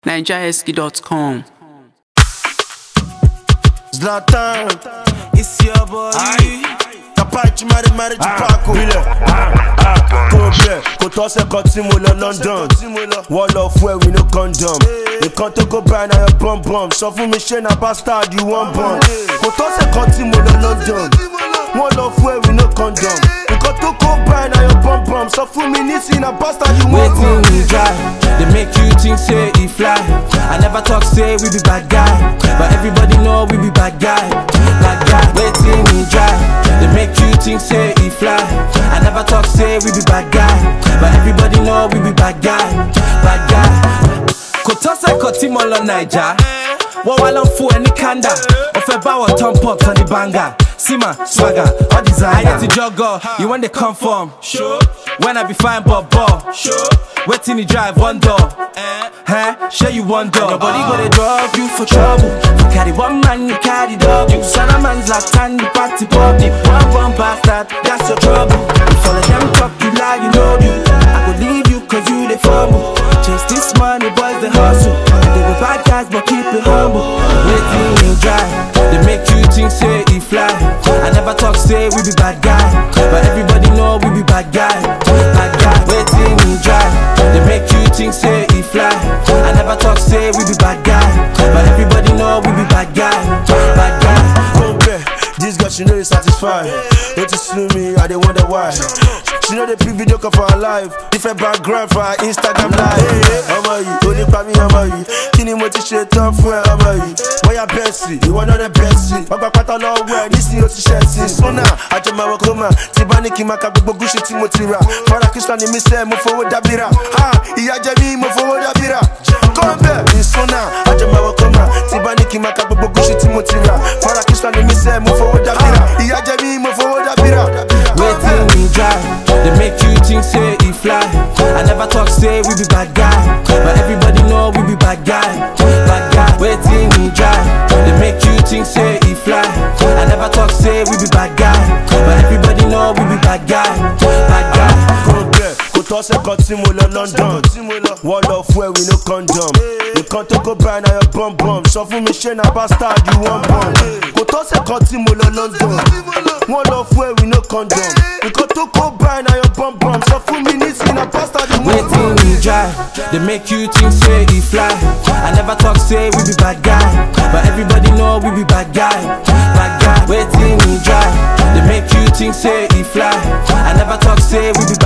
NigerEsky.com. Zlatan, It's your boy. Kapachi Mari Paco. Kò tọ́sẹ̀ kan tí mo lọ London. Wọ́n lọ fún ẹ with no condom. Nǹkan tó kó báyìí náà yọ bọ́m. Sọ fún mi ṣé na bastard you wan born. Kò tọ́sẹ̀ kan tí mo lọ London. Wọ́n lọ fún ẹ with no condom. Nǹkan tó kó báyìí náà yọ bọ́m. Sọ fún mi nísìnyí na bastard you wan born. Waiting we drive, they make you think say he fly. I never talk say we be bad guy, but everybody know we be bad guy. Bad guy. Waiting we drive, they make you think say he fly. I never talk say we be bad guy, but everybody know we be bad guy. Bad guy. Kotose kotimolo Naija. What while I'm for any kanda. Of a bow turn pop on the banger. Sima, swagger, all designer. I get to juggle, you want the come from? Sure. When I be fine, but ball. Sure. Waiting to drive one door. Huh? Share you one door. Nobody gonna drop you for trouble. You carry one man, you carry double. Son of man's like candy party public. One bastard, that's your trouble. If all of them talk, you lie, you know you. I go leave you cause you the fumble. Chase this money, boys, the hustle. And they be bad guys, but keep it humble. Waiting you drive, they make you think say he fly. I never talk say we be bad guy, but everybody know we be bad guy. Bad guy. Waiting you drive, they make you think say he fly. I never talk say we be bad guy, but everybody know we be bad guy. Bad guy. This girl, she know you satisfied. Don't you sue me, I dey wonder why. She know the pre-video call for her life. Different background for her Instagram live. Ọmọ yìí, ó nípa mi ọmọ yìí. Kí ni mo ti ṣe tán fún ẹ ọmọ yìí? Bóyá bẹ́ẹ̀sì, ìwọ náà dẹ̀ bẹ́ẹ̀sì. Ọgbà pátá lọ́wọ́ ẹ̀ nísìnyí ó ti ṣẹ̀ sí. Sọ́nà àjọmọ̀ kó mà. Tí bá ní kí n máa ka gbogbo gúúsì tí mo ti rà. Fọ́nrán Kristian ni mi sẹ́, mo fowó dábìrà. Ìyá jẹ mí, mo fowó dábìrà. Kọ́ńbẹ̀ ní sọ́nà àjọmọ̀ kó mà. Tí bá ní kí n máa ka gbogbo gúúsì tí mo ti rà. Fọ́nrán Kristian ni mi sẹ́, mo fowó dábìrà. Ìyá jẹ mí, mo fowó dábìrà. Waiting we drive, they make you think say he fly. I never talk say we be bad guy, but everybody know we be bad guy. Bad guy. Waiting we drive, they make you think say he fly. I never talk say we be bad guy, but everybody know we be bad guy. Bad guy. Kò tọ́sẹ̀ kan tí mo lọ London. Wọ́n lọ fún ẹ with no condom. Nǹkan tó kó báyìí náà yọ bọ́m. Sọ fún mi ṣé na bastard you wan born. Kò tọ́sẹ̀ kan tí mo lọ London. Wọ́n lọ fún ẹ with no condom. Nǹkan tó kó báyìí náà yọ bọ́m. Sọ fún mi nísìnyí na bastard you wan born. Waiting we drive, they make you think say he fly. I never talk say we be bad guy, but everybody know we be bad guy. Bad guy. Waiting we drive, they make you think say he fly. I never talk say we be